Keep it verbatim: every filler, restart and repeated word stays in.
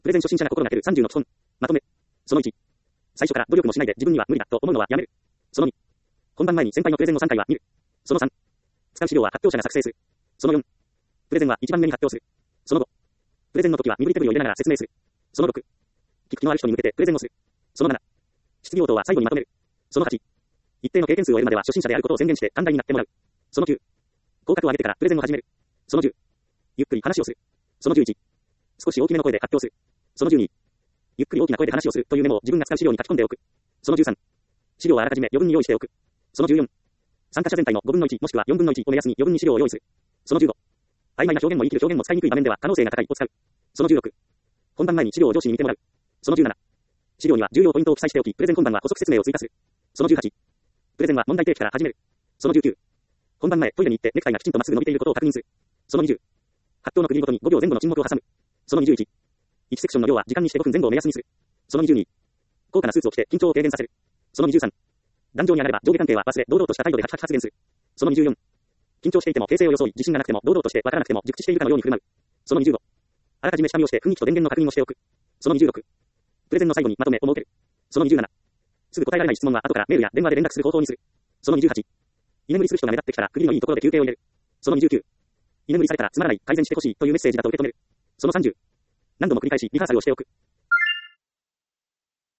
プレゼン初心者が心がけるさんじゅうの基本。まとめ。そのいち。最初から努力もしないで自分には無理だと思うのはやめる。そのに。本番前に先輩のプレゼンのさんかいは見る。そのさん。使う資料は発表者が作成する。そのよん。プレゼンはいちばんめに発表する。そのご。プレゼンの時は身振り手振りを入れながら説明する。そのろく。聞く気のある人に向けてプレゼンをする。そのなな。質疑応答は最後にまとめる。そのはち。一定の経験数を得るまでは初心者であることを宣言して寛大になってもらう。そのきゅう。口角を上げてからプレゼンを始める。そのじゅう。ゆっくり話をする。そのじゅういち。少し大きめの声で発表する。そのじゅうに。ゆっくり大きな声で話をするというメモを自分が使う資料に書き込んでおく。そのじゅうさん。資料はあらかじめ余分に用意しておく。そのじゅうよん。参加者全体のごぶんのいちもしくはよんぶんのいちを目安に余分に資料を用意する。そのじゅうご。曖昧な表現も言い切る表現も使いにくい場面では可能性が高いを使う。そのじゅうろく。本番前に資料を上司に見てもらう。そのじゅうなな。資料には重要ポイントを記載しておき、プレゼン本番は補足説明を追加する。そのじゅうはち。プレゼンは問題提起から始める。そのじゅうきゅう。本番前トイレに行ってネクタイがきちんとまっすぐ伸びていることを確認する。そのにじゅう。発表の区切りごとにごびょうぜん後の沈黙を挟む。そのにじゅういち。いちセクションの量は時間にしてごふんぜん後を目安にする。そのにじゅうに。高価なスーツを着て緊張を軽減させる。そのにじゅうさん。壇上に上がれば上下関係は忘れ堂々とした態度でハキハキ発言する。そのにじゅうよん。緊張していても形勢を装い自信がなくても堂々としてわからなくても熟知しているかのように振る舞う。そのにじゅうご。あらかじめ下見をして雰囲気と電源の確認をしておく。そのにじゅうろく。プレゼンの最後にまとめを設ける。そのにじゅうなな。すぐ答えられない質問は後からメールや電話で連絡する方法にする。そのにじゅうはち。居眠りする人が目立ってきたら区切りのいいところで休憩を入れる。そのにじゅうきゅう。居眠りされたらつまらない改善してほしいというメッセージだと受け止める。そのさんじゅう。何度も繰り返しリハーサルをしておく。